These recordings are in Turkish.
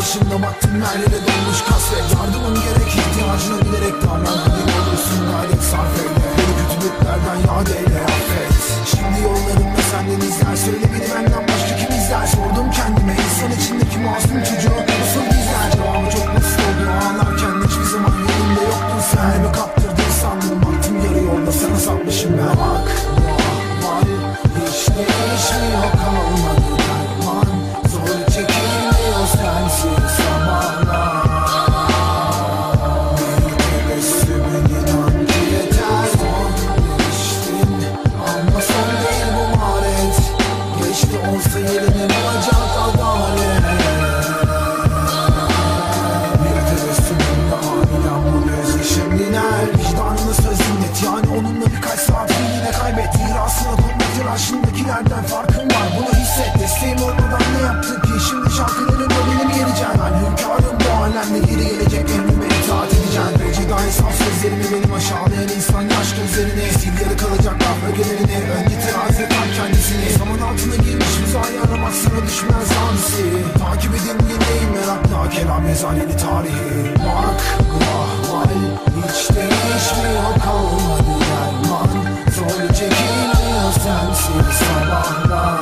başımda baktım her yere dolmuş kasvet. Yardımın gerek ihtiyacına bilerek davran. Hadi ne olursun gayret sarf eyle. Beni kötülüklerden yad eyle affet. Şimdi yollarımda senden izler. Söyle beni benden başka kim izler? Sordum kendime insan içindeki masum çocuğu nasıl gizler? Cevabı çok basit oldu ağlarken hiçbir zaman yanımda yoktun sen. Elimi kaptırdın sandım baktım yarı yolda sana sapmışım ben. Bak var hiç değişmiyor kalmadı derman. Zor çekilmiyor sensiz sabahlar. Bir tebessümün inan ki yeter. Son değiştin ama son değil bu maharet. Geçti olsa yerini bulacak adalet. Bir tebessümünle aniden bu gözyaşım diner. Vicdanına sözün net yani onunla birkaç saat yine kaybet. İrasına konmak aşındakilerden farkım var bunu hisset. Desteğim olmadan ne yaptık ki şimdi şarkılarımla benim yeneceğim. Ben hünkârım bu alemde geri gelecek emrime itaat edeceğim. Vecida hesap sözlerimi benim aşağılayan insan yaş gözlerine. Sil yarı kalacak laf ögelerini ön itiraz eden kendisini. Zaman altına girmiş uzayı aramak sana düşmez hamsi. Takip edin dinleyin merakla kelam yazaleni tarihi. Bak vay hiç değişmiyor kalmadı derman. Zor çekilmiyor sensiz sabahlar.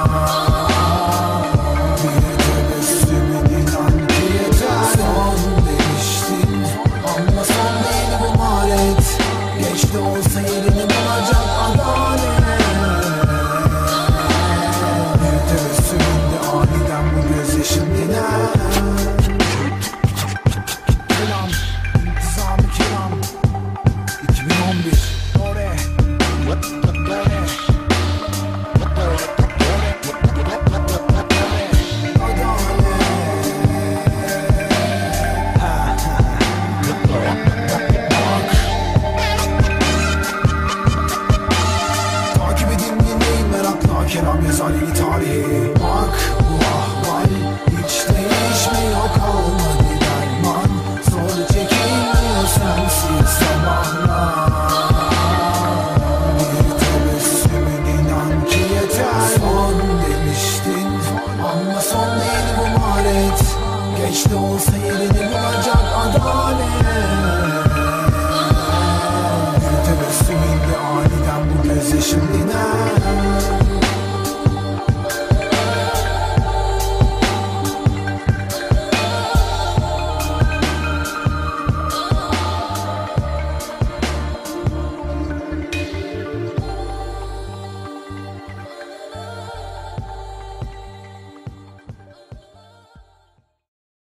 Bir tebessümün inan ki yeter. Son değiştin ama son değil bu maharet. Geçti olsa yerini bulacak adalet. Bir tebessümünde aniden bu gözyaşım diner. Kelam, intizam-ı kelam 2011 Dore takip edin dinleyin merakla kelam yazar yeni tarihi. Bak vay hiç değişmiyor kalmadı derman. Zor çekilmiyor sensiz sabahlar. Bir tebessümün inan ki yeter. Son demiştin ama son değil bu maharet. Geç de olsa yerini bulacak adam.